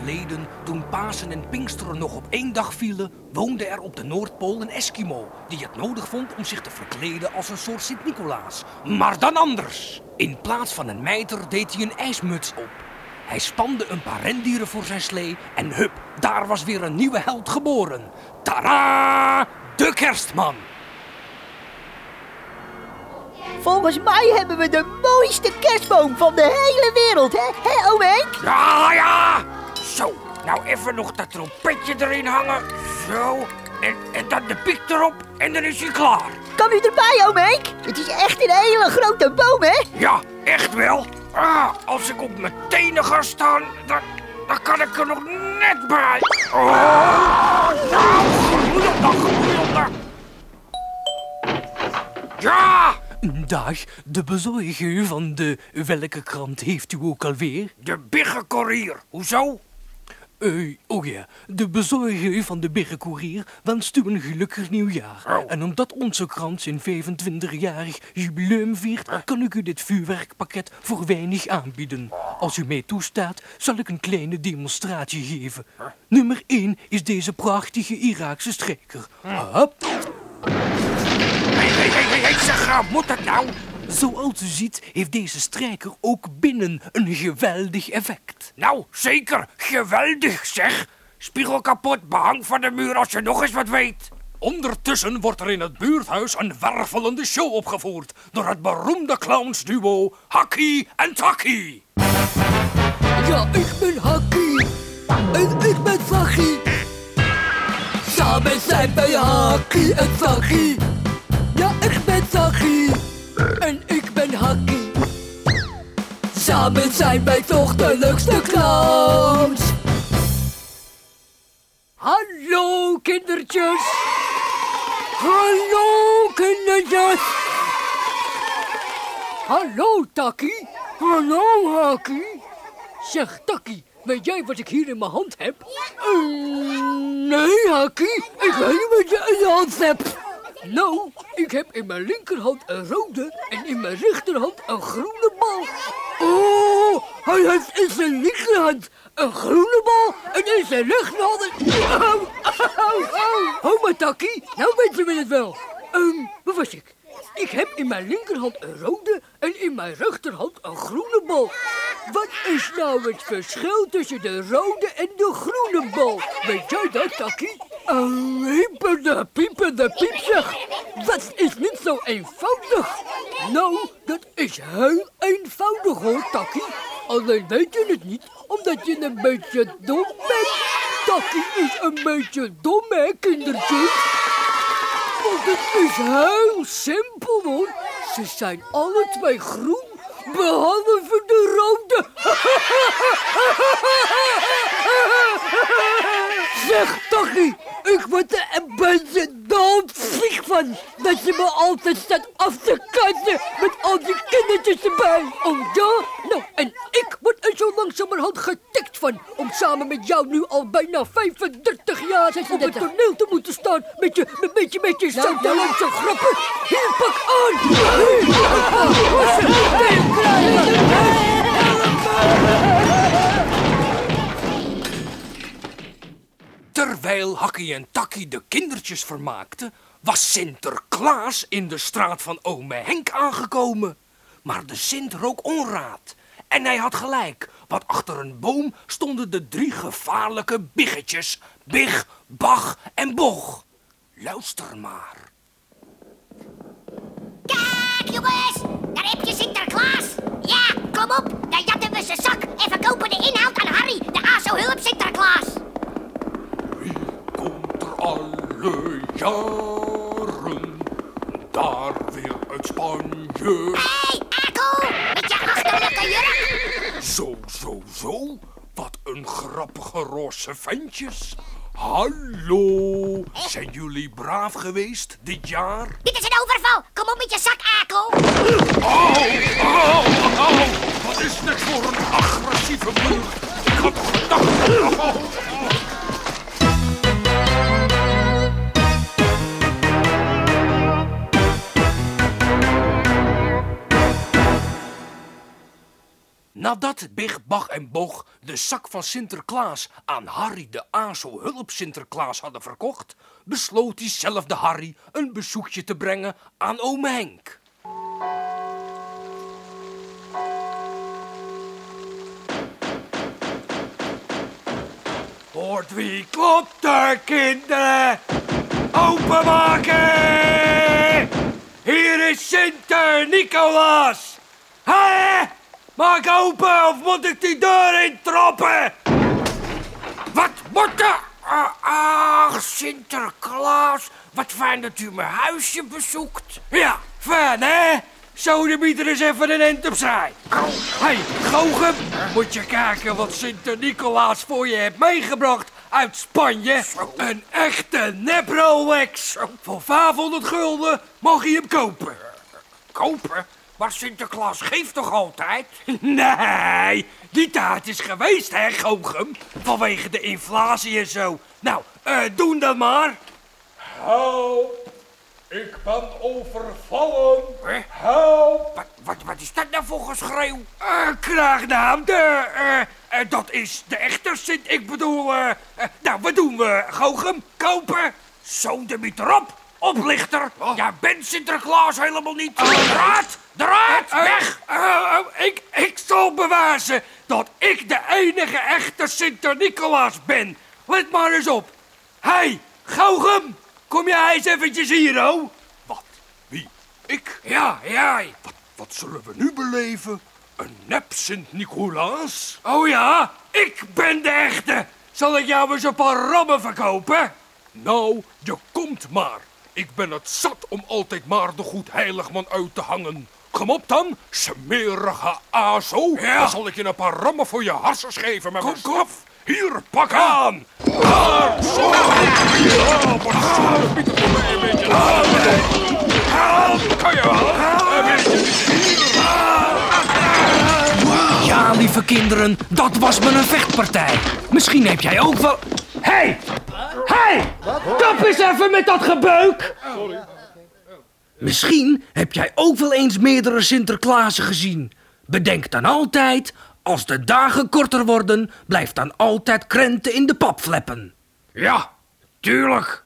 geleden, toen Pasen en Pinksteren nog op één dag vielen, woonde er op de Noordpool een Eskimo die het nodig vond om zich te verkleden als een soort Sint-Nicolaas. Maar dan anders. In plaats van een mijter deed hij een ijsmuts op. Hij spande een paar rendieren voor zijn slee en hup, daar was weer een nieuwe held geboren. Tadaa! De Kerstman! Volgens mij hebben we de mooiste kerstboom van de hele wereld, hè? Hé, oom Henk? Ja! Zo, nou even nog dat trompetje erin hangen. Zo, en dan de piek erop en dan is hij klaar. Kan u erbij, oom Henk? Het is echt een hele grote boom, hè? Ja, echt wel. Als ik op mijn tenen ga staan, dan kan ik er nog net bij. Nou, gemoeilijk. Ja! Dag, de bezorger van de... Welke krant heeft u ook alweer? De Biggenkoerier. Hoezo? Oh ja, de bezorger van de Biggenkoerier wenst u een gelukkig nieuwjaar. Oh. En omdat onze krant zijn 25-jarig jubileum viert, kan ik u dit vuurwerkpakket voor weinig aanbieden. Als u mij toestaat, zal ik een kleine demonstratie geven. Nummer 1 is deze prachtige Iraakse strijker. Hop. Hey, zeg, moet dat nou? Zoals u ziet heeft deze strijker ook binnen een geweldig effect. Nou, zeker. Geweldig, zeg. Spiegel kapot, behang van de muur als je nog eens wat weet. Ondertussen wordt er in het buurthuis een wervelende show opgevoerd door het beroemde clownsduo Hakkie en Takkie. Ja, ik ben Hakkie en ik ben Takkie. Samen zijn wij Hakkie en Takkie. Ja, ik ben Takkie en ik ben Hakkie. Samen zijn wij toch de leukste clowns. Hallo kindertjes. Hallo kindertjes. Hallo Takkie. Hallo Hakkie. Zeg Takkie, weet jij wat ik hier in mijn hand heb? Nee Hakkie, ik weet niet wat je in je hand hebt. Nou, ik heb in mijn linkerhand een rode en in mijn rechterhand een groene bal. Oh, hij heeft in zijn linkerhand een groene bal en in zijn rechterhand een... Hou maar Takkie, nou weten we het wel. Waar was ik? Ik heb in mijn linkerhand een rode en in mijn rechterhand een groene bal. Wat is nou het verschil tussen de rode en de groene bal? Weet jij dat, Takkie? Piepende piep zeg. Dat is niet zo eenvoudig. Nou, dat is heel eenvoudig hoor, Takkie. Alleen weet je het niet, omdat je een beetje dom bent. Takkie is een beetje dom, hè, kindertje? Want het is heel simpel hoor. Ze zijn alle twee groen, behalve de rode. Zeg Takkie, ik word er een beetje doodziek van. Dat je me altijd staat af te katten met al die kindertjes erbij. Oh ja? Nou, en ik word er zo langzamerhand getikt van. Om samen met jou nu al bijna 35 jaar op het toneel te moeten staan. Met je zoute grappen. Hier, pak aan! Terwijl Hakkie en Takkie de kindertjes vermaakten, was Sinterklaas in de straat van ome Henk aangekomen. Maar de Sint rook onraad. En hij had gelijk, want achter een boom stonden de 3 gevaarlijke biggetjes. Big, Bag en Bog. Luister maar. Kijk jongens, daar heb je Sinterklaas. Ja, kom op, dan jatten we zijn zak en verkopen de inhoud aan Harry, de ASO-hulp Sinterklaas. Wie komt er alle jaren daar weer uit Spanje? Hé, Ako, met je achterlijke jurk. Zo, wat een grappige rosse ventjes. Hallo, zijn jullie braaf geweest dit jaar? Dit is een overval. Kom op met je zak, Ako. Wat is dit voor een agressieve boer? Ik had toch gedacht... Nadat Big, Bag en Bog de zak van Sinterklaas aan Harry de ASO Hulp Sinterklaas hadden verkocht, besloot diezelfde Harry een bezoekje te brengen aan oom Henk. Hoort wie klopt er, kinderen? Openmaken! Hier is Sinter-Nicolaas! Hé! Maak open of moet ik die deur intrappen? Wat moet er? Ach, Sinterklaas. Wat fijn dat u mijn huisje bezoekt. Ja, fijn hè? Sodemieter eens even een end opzij. Hé, Gochem, moet je kijken wat Sinter-Nicolaas voor je heeft meegebracht uit Spanje. Een echte nep Rolex. Voor 500 gulden mag je hem kopen. Kopen? Maar Sinterklaas geeft toch altijd? Nee, die tijd is geweest, hè, Gochem? Vanwege de inflatie en zo. Nou, doen dan maar. Help! Ik ben overvallen! Hè? Help! Wat is dat nou voor geschreeuw? Kraagnaam, dat is de echte Sint. Ik bedoel, nou, wat doen we, Gochem? Kopen? Zodemiet erop, oplichter. Jij bent Sinterklaas helemaal niet. Eruit, weg! Ik zal bewijzen dat ik de enige echte Sinter-Nicolaas ben. Let maar eens op. Hey, Gochem, kom jij eens eventjes hier, ho? Wat? Wie? Ik? Ja, jij. Wat zullen we nu beleven? Een nep Sint-Nicolaas? Oh ja, ik ben de echte. Zal ik jou eens een paar rammen verkopen? Nou, je komt maar. Ik ben het zat om altijd maar de goed heiligman uit te hangen. Kom op dan, smerige ASO. Ja. Dan zal ik je een paar rammen voor je harsers geven met Kom, mijn kom. staf. Hier, pak aan. Daar, zo. Ja, wat zo. Pieter, kom maar een beetje. Help, kan je wel? Een beetje hier. Ja, lieve kinderen, dat was me een vechtpartij. Misschien heb jij ook wel... Hey! Kap eens even met dat gebeuk! Misschien heb jij ook wel eens meerdere Sinterklaasen gezien. Bedenk dan altijd, als de dagen korter worden, blijft dan altijd krenten in de pap fleppen. Ja, tuurlijk.